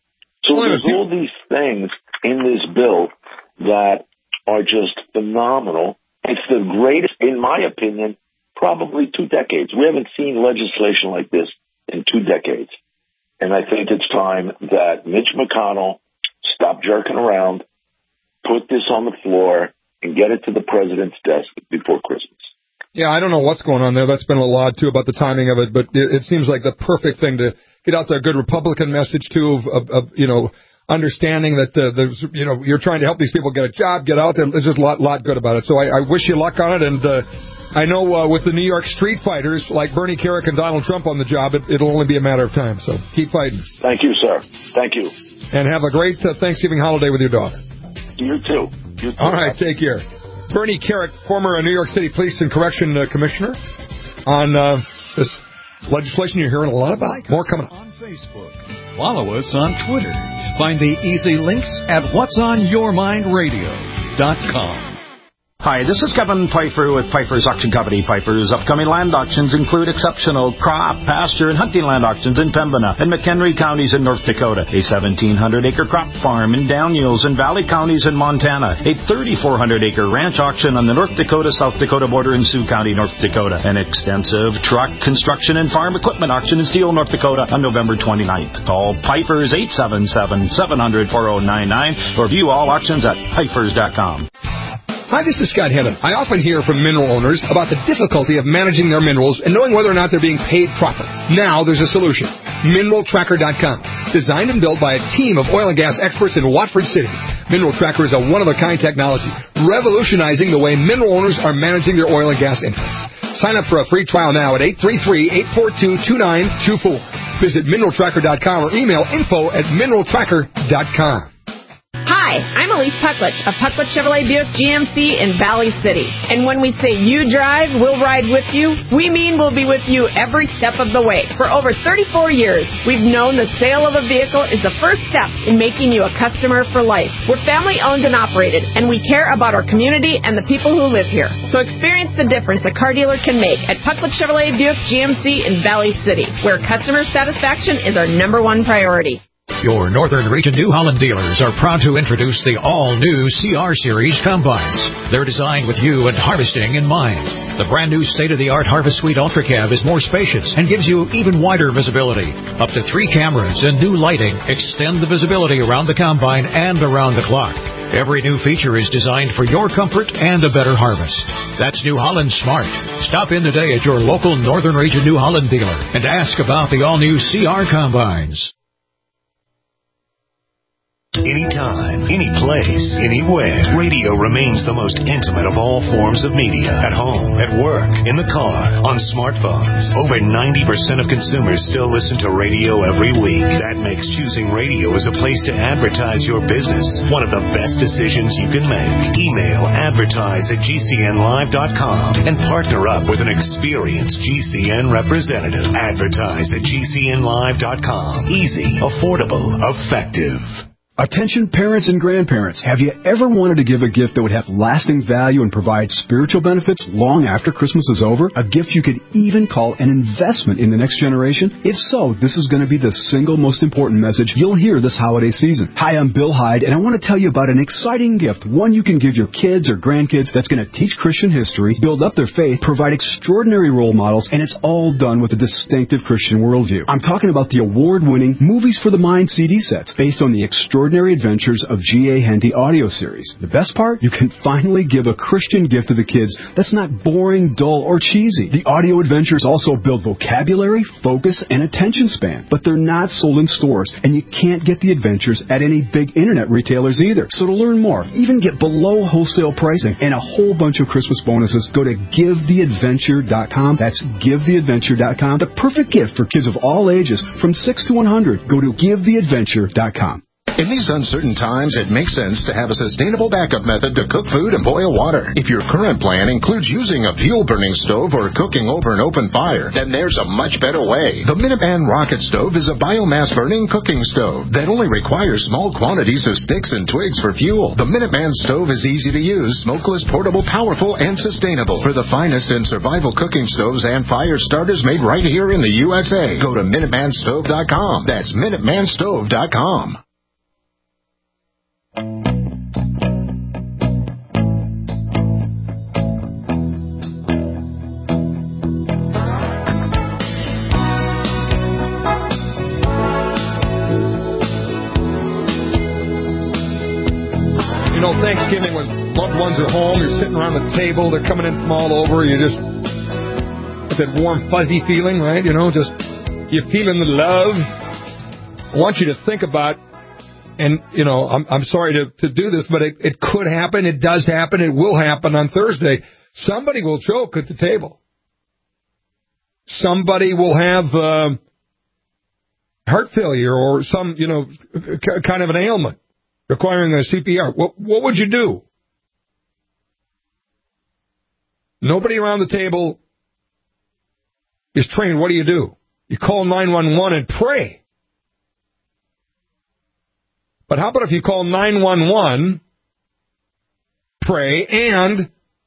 So well, there's all these things in this bill that are just phenomenal. It's the greatest, in my opinion, probably two decades. We haven't seen legislation like this in two decades. And I think it's time that Mitch McConnell stop jerking around, put this on the floor, and get it to the president's desk before Christmas. Yeah, I don't know what's going on there. That's been a lot, too, about the timing of it, but it, it seems like the perfect thing to get out there. A good Republican message, too, of, of, of you know, understanding that, uh, there's, you know, you're trying to help these people get a job, get out there. There's just a lot, lot good about it. So I, I wish you luck on it, and uh, I know uh, with the New York street fighters, like Bernie Kerik and Donald Trump on the job, it, it'll only be a matter of time. So keep fighting. Thank you, sir. Thank you. And have a great uh, Thanksgiving holiday with your daughter. You too. You too. All right, take care. Bernie Kerik, former New York City Police and Correction uh, Commissioner, on uh, this legislation you're hearing a lot about. More coming up. On Facebook. Follow us on Twitter. Find the easy links at what's on your mind radio dot com. Hi, this is Kevin Pfeiffer with Pfeiffer's Auction Company. Pfeiffer's upcoming land auctions include exceptional crop, pasture, and hunting land auctions in Pembina and McHenry counties in North Dakota, a seventeen hundred acre crop farm in Daniels and Valley counties in Montana, a thirty-four hundred acre ranch auction on the North Dakota-South Dakota border in Sioux County, North Dakota, an extensive truck, construction, and farm equipment auction in Steele, North Dakota on November twenty-ninth. Call Pfeiffer's eight seven seven, seven hundred, four oh nine nine or view all auctions at Pfeiffer's dot com. Hi, this is Scott Hennon. I often hear from mineral owners about the difficulty of managing their minerals and knowing whether or not they're being paid proper. Now there's a solution. Mineral Tracker dot com. Designed and built by a team of oil and gas experts in Watford City. Mineral Tracker is a one-of-a-kind technology, revolutionizing the way mineral owners are managing their oil and gas interests. Sign up for a free trial now at eight three three, eight four two, two nine two four. Visit Mineral Tracker dot com or email info at Mineral Tracker dot com. Hi, I'm Elise Pucklich of Pucklich Chevrolet Buick G M C in Valley City. And when we say you drive, we'll ride with you, we mean we'll be with you every step of the way. For over thirty-four years, we've known the sale of a vehicle is the first step in making you a customer for life. We're family owned and operated, and we care about our community and the people who live here. So experience the difference a car dealer can make at Pucklich Chevrolet Buick G M C in Valley City, where customer satisfaction is our number one priority. Your Northern Region New Holland dealers are proud to introduce the all-new C R Series combines. They're designed with you and harvesting in mind. The brand-new state-of-the-art Harvest Suite Ultra Cab is more spacious and gives you even wider visibility. Up to three cameras and new lighting extend the visibility around the combine and around the clock. Every new feature is designed for your comfort and a better harvest. That's New Holland Smart. Stop in today at your local Northern Region New Holland dealer and ask about the all-new C R combines. Anytime, any place, anywhere. Radio remains the most intimate of all forms of media. At home, at work, in the car, on smartphones. Over ninety percent of consumers still listen to radio every week. That makes choosing radio as a place to advertise your business one of the best decisions you can make. Email advertise at G C N live dot com and partner up with an experienced G C N representative. Advertise at G C N live dot com. Easy, affordable, effective. Attention parents and grandparents, have you ever wanted to give a gift that would have lasting value and provide spiritual benefits long after Christmas is over? A gift you could even call an investment in the next generation? If so, this is going to be the single most important message you'll hear this holiday season. Hi, I'm Bill Hyde, and I want to tell you about an exciting gift, one you can give your kids or grandkids that's going to teach Christian history, build up their faith, provide extraordinary role models, and it's all done with a distinctive Christian worldview. I'm talking about the award-winning Movies for the Mind C D sets, based on the extraordinary Extraordinary Adventures of G A. Henty audio series. The best part? You can finally give a Christian gift to the kids that's not boring, dull, or cheesy. The audio adventures also build vocabulary, focus, and attention span. But they're not sold in stores, and you can't get the adventures at any big internet retailers either. So to learn more, even get below wholesale pricing, and a whole bunch of Christmas bonuses, go to give the adventure dot com. That's give the adventure dot com. The perfect gift for kids of all ages, from six to one hundred. Go to give the adventure dot com. In these uncertain times, it makes sense to have a sustainable backup method to cook food and boil water. If your current plan includes using a fuel-burning stove or cooking over an open fire, then there's a much better way. The Minuteman Rocket Stove is a biomass-burning cooking stove that only requires small quantities of sticks and twigs for fuel. The Minuteman Stove is easy to use, smokeless, portable, powerful, and sustainable. For the finest in survival cooking stoves and fire starters made right here in the U S A, go to Minuteman Stove dot com. That's Minuteman Stove dot com. You know, Thanksgiving, when loved ones are home, you're sitting around the table, they're coming in from all over, you just get that warm, fuzzy feeling, right? You know, just, you're feeling the love. I want you to think about, and, you know, I'm, I'm sorry to, to do this, but it, it could happen, it does happen, it will happen on Thursday. Somebody will choke at the table. Somebody will have uh, heart failure or some, you know, c- kind of an ailment requiring a C P R. What, what would you do? Nobody around the table is trained. What do you do? You call nine one one and pray. But how about if you call nine one one, pray, and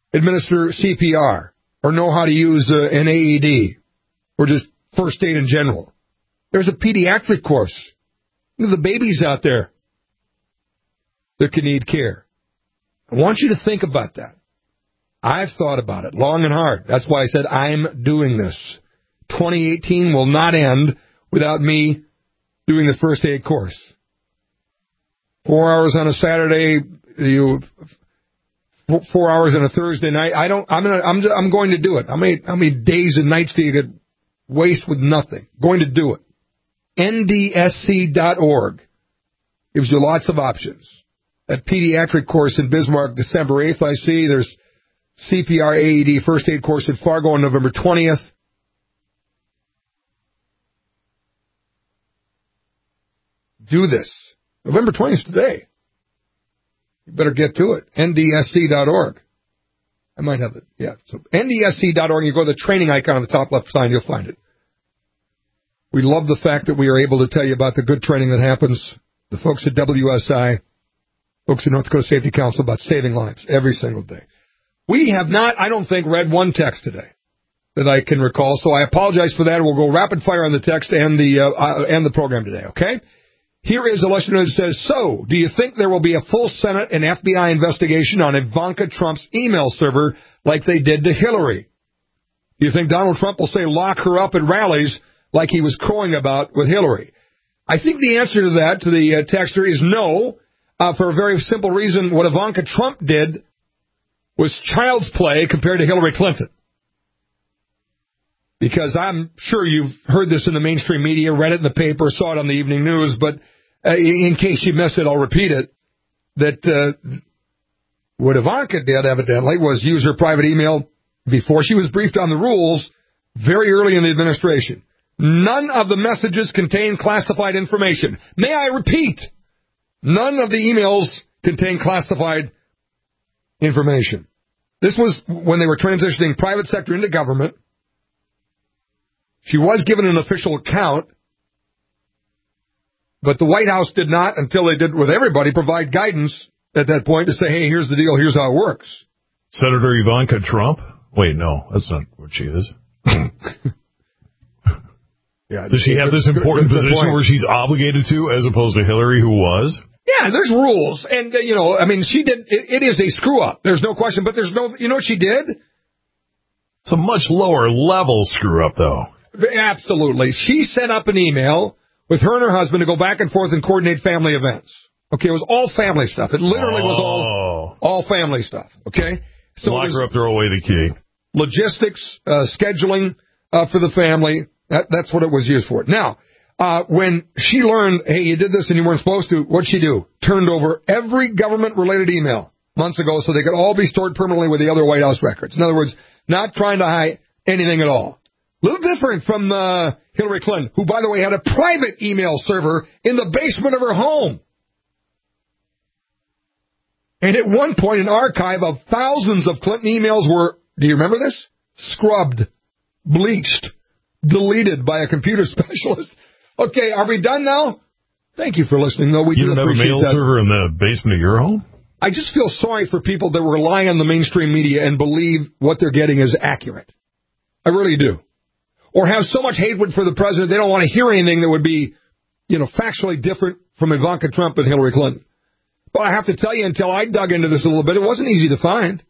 administer C P R or know how to use uh, an A E D or just first aid in general. There's a pediatric course. Look at the babies out there that can need care. I want you to think about that. I've thought about it long and hard. That's why I said I'm doing this. twenty eighteen will not end without me doing the first aid course. Four hours on a Saturday, you, four hours on a Thursday night. I don't. I'm gonna. I'm. I'm going to do it. How many? How many days and nights do you get waste with nothing? Going to do it. N D S C dot org gives you lots of options. That pediatric course in Bismarck, December eighth. I see there's C P R, A E D, first aid course in Fargo on November twentieth. Do this. November twentieth is today. You better get to it. N D S C dot org. I might have it. Yeah. So N D S C dot org, you go to the training icon on the top left side, you'll find it. We love the fact that we are able to tell you about the good training that happens. The folks at W S I, folks at North Dakota Safety Council, about saving lives every single day. We have not, I don't think, read one text today that I can recall, so I apologize for that. We'll go rapid fire on the text and the uh, uh, and the program today, okay? Here is a listener that says, so, do you think there will be a full Senate and F B I investigation on Ivanka Trump's email server like they did to Hillary? Do you think Donald Trump will say lock her up at rallies like he was crowing about with Hillary? I think the answer to that, to the uh, texter, is no, uh, for a very simple reason. What Ivanka Trump did was child's play compared to Hillary Clinton. Because I'm sure you've heard this in the mainstream media, read it in the paper, saw it on the evening news, but uh, in case you missed it, I'll repeat it, that uh, what Ivanka did, evidently, was use her private email before she was briefed on the rules very early in the administration. None of the messages contain classified information. May I repeat, none of the emails contain classified information. This was when they were transitioning private sector into government. She was given an official account, but the White House did not, until they did with everybody, provide guidance at that point to say, hey, here's the deal, here's how it works. Senator Ivanka Trump? Wait, no, that's not what she is. Yeah, Does she have this important position where she's obligated to, as opposed to Hillary, who was? Yeah, there's rules. And, uh, you know, I mean, she did, it, it is a screw-up. There's no question, but there's no, you know what she did? It's a much lower level screw-up, though. Absolutely. She set up an email with her and her husband to go back and forth and coordinate family events. Okay, it was all family stuff. It literally oh. was all all family stuff. Okay? So lock her up, throw away the key. Logistics, uh, scheduling uh, for the family. That, that's what it was used for. Now, uh, when she learned, hey, you did this and you weren't supposed to, what'd she do? Turned over every government-related email months ago so they could all be stored permanently with the other White House records. In other words, not trying to hide anything at all. A little different from uh, Hillary Clinton, who, by the way, had a private email server in the basement of her home. And at one point, an archive of thousands of Clinton emails were, do you remember this? Scrubbed, bleached, deleted by a computer specialist. Okay, are we done now? Thank you for listening, though. We you do don't have a mail that. server in the basement of your home? I just feel sorry for people that rely on the mainstream media and believe what they're getting is accurate. I really do. Or have so much hatred for the president, they don't want to hear anything that would be, you know, factually different from Ivanka Trump and Hillary Clinton. But I have to tell you, until I dug into this a little bit, it wasn't easy to find.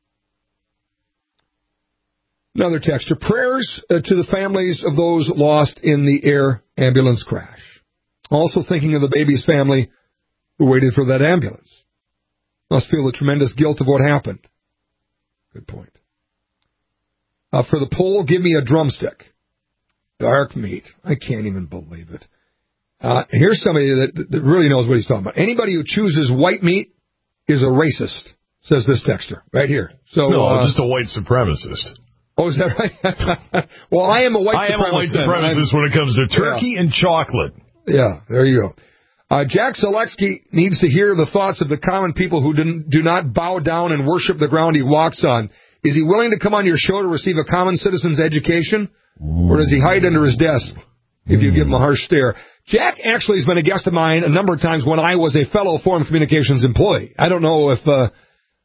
Another texture. Prayers uh, to the families of those lost in the air ambulance crash. Also thinking of the baby's family who waited for that ambulance. Must feel the tremendous guilt of what happened. Good point. Uh, for the poll, give me a drumstick. Dark meat. I can't even believe it. Uh, here's somebody that, that really knows what he's talking about. Anybody who chooses white meat is a racist, says this texter right here. So No, uh, just a white supremacist. Oh, is that right? Well, I am a white I supremacist. I am a white supremacist when it comes to turkey yeah. and chocolate. Yeah, there you go. Uh, Jack Zaleski needs to hear the thoughts of the common people who do, do not bow down and worship the ground he walks on. Is he willing to come on your show to receive a common citizen's education? Or does he hide under his desk if you give him a harsh stare? Jack actually has been a guest of mine a number of times when I was a fellow Foreign Communications employee. I don't know if uh,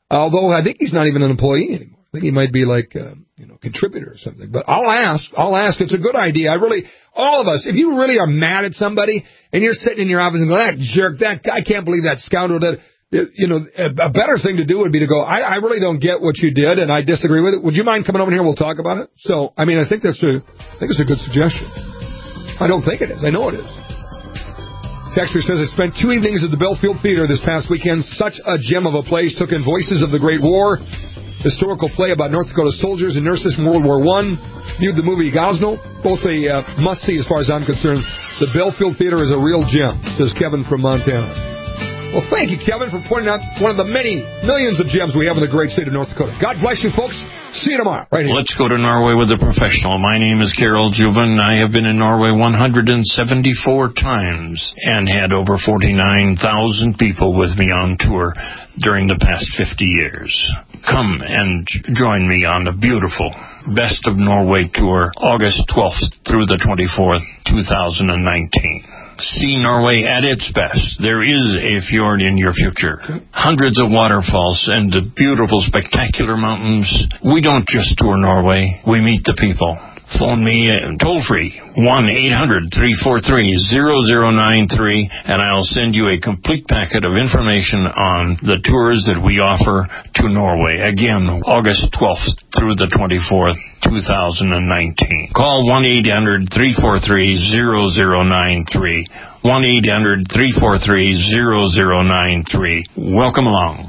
Although I think he's not even an employee anymore. I think he might be like, uh, you know, contributor or something. But I'll ask. I'll ask. It's a good idea. I really, all of us, if you really are mad at somebody and you're sitting in your office and going, that jerk, that guy, I can't believe that scoundrel did. You know, a better thing to do would be to go, I, I really don't get what you did and I disagree with it. Would you mind coming over here and we'll talk about it? So, I mean, I think that's a, I think it's a good suggestion. I don't think it is. I know it is. Texter says, I spent two evenings at the Belfield Theater this past weekend. Such a gem of a place. Took in Voices of the Great War, historical play about North Dakota soldiers and nurses from World War One. Viewed the movie Gosnell. Both a uh, must-see as far as I'm concerned. The Belfield Theater is a real gem, says Kevin from Montana. Well, thank you, Kevin, for pointing out one of the many millions of gems we have in the great state of North Dakota. God bless you, folks. See you tomorrow. Right here. Let's go to Norway with a professional. My name is Carol Juven. I have been in Norway one hundred seventy-four times and had over forty-nine thousand people with me on tour during the past fifty years. Come and join me on the beautiful Best of Norway tour, August twelfth through the twenty-fourth, two thousand nineteen. See Norway at its best. There is a fjord in your future. Hundreds of waterfalls and the beautiful, spectacular mountains. We don't just tour Norway. We meet the people. Phone me uh, toll-free, one eight hundred, three four three, zero zero nine three, and I'll send you a complete packet of information on the tours that we offer to Norway. Again, August twelfth through the twenty-fourth, two thousand nineteen. Call one eight hundred, three four three, zero zero nine three, one eight hundred, three four three, zero zero nine three. Welcome along.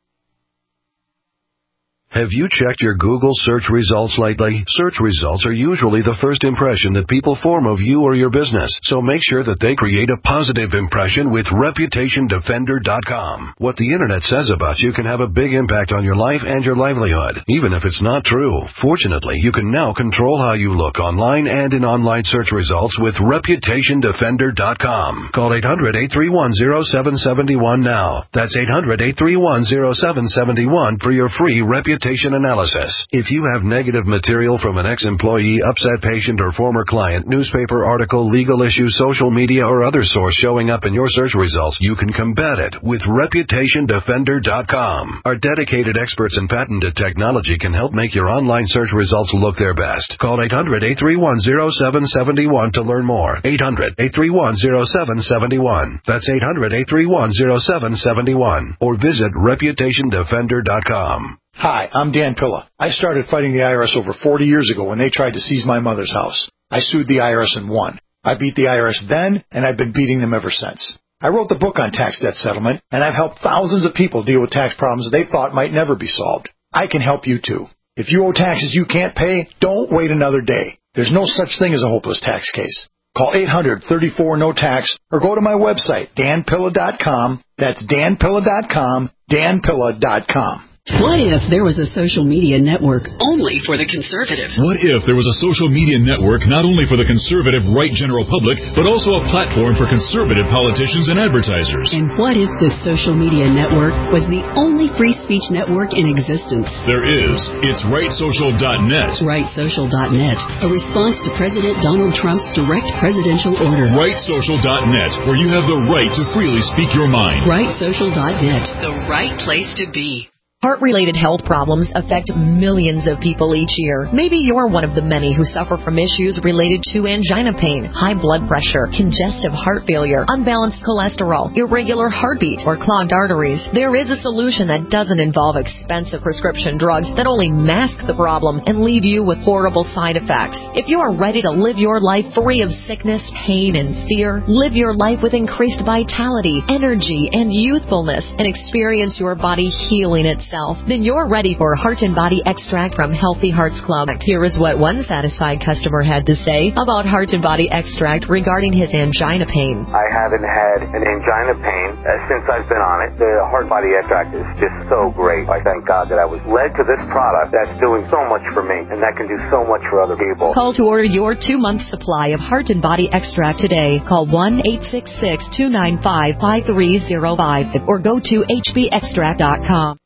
Have you checked your Google search results lately? Search results are usually the first impression that people form of you or your business, so make sure that they create a positive impression with Reputation Defender dot com. What the Internet says about you can have a big impact on your life and your livelihood, even if it's not true. Fortunately, you can now control how you look online and in online search results with Reputation Defender dot com. Call eight hundred, eight three one, zero seven seven one now. That's eight hundred, eight three one, zero seven seven one for your free reputation analysis. If you have negative material from an ex-employee, upset patient, or former client, newspaper article, legal issue, social media, or other source showing up in your search results, you can combat it with Reputation Defender dot com. Our dedicated experts in patented technology can help make your online search results look their best. Call eight hundred, eight three one, zero seven seven one to learn more. eight hundred, eight three one, zero seven seven one. That's eight hundred, eight three one, zero seven seven one. Or visit Reputation Defender dot com. Hi, I'm Dan Pilla. I started fighting the I R S over forty years ago when they tried to seize my mother's house. I sued the I R S and won. I beat the I R S then, and I've been beating them ever since. I wrote the book on tax debt settlement, and I've helped thousands of people deal with tax problems they thought might never be solved. I can help you too. If you owe taxes you can't pay, don't wait another day. There's no such thing as a hopeless tax case. Call eight hundred, thirty-four, no tax or go to my website, Dan Pilla dot com. That's Dan Pilla dot com, Dan Pilla dot com. What if there was a social media network only for the conservative? What if there was a social media network not only for the conservative right general public, but also a platform for conservative politicians and advertisers? And what if this social media network was the only free speech network in existence? There is. It's right social dot net. right social dot net, a response to President Donald Trump's direct presidential order. right social dot net, where you have the right to freely speak your mind. right social dot net, the right place to be. Heart-related health problems affect millions of people each year. Maybe you're one of the many who suffer from issues related to angina pain, high blood pressure, congestive heart failure, unbalanced cholesterol, irregular heartbeat, or clogged arteries. There is a solution that doesn't involve expensive prescription drugs that only mask the problem and leave you with horrible side effects. If you are ready to live your life free of sickness, pain, and fear, live your life with increased vitality, energy, and youthfulness, and experience your body healing itself, then you're ready for Heart and Body Extract from Healthy Hearts Club. Here is what one satisfied customer had to say about Heart and Body Extract regarding his angina pain. I haven't had an angina pain uh, since I've been on it. The Heart and Body Extract is just so great. I thank God that I was led to this product that's doing so much for me and that can do so much for other people. Call to order your two-month supply of Heart and Body Extract today. Call one eight six six, two nine five, five three zero five or go to H B extract dot com.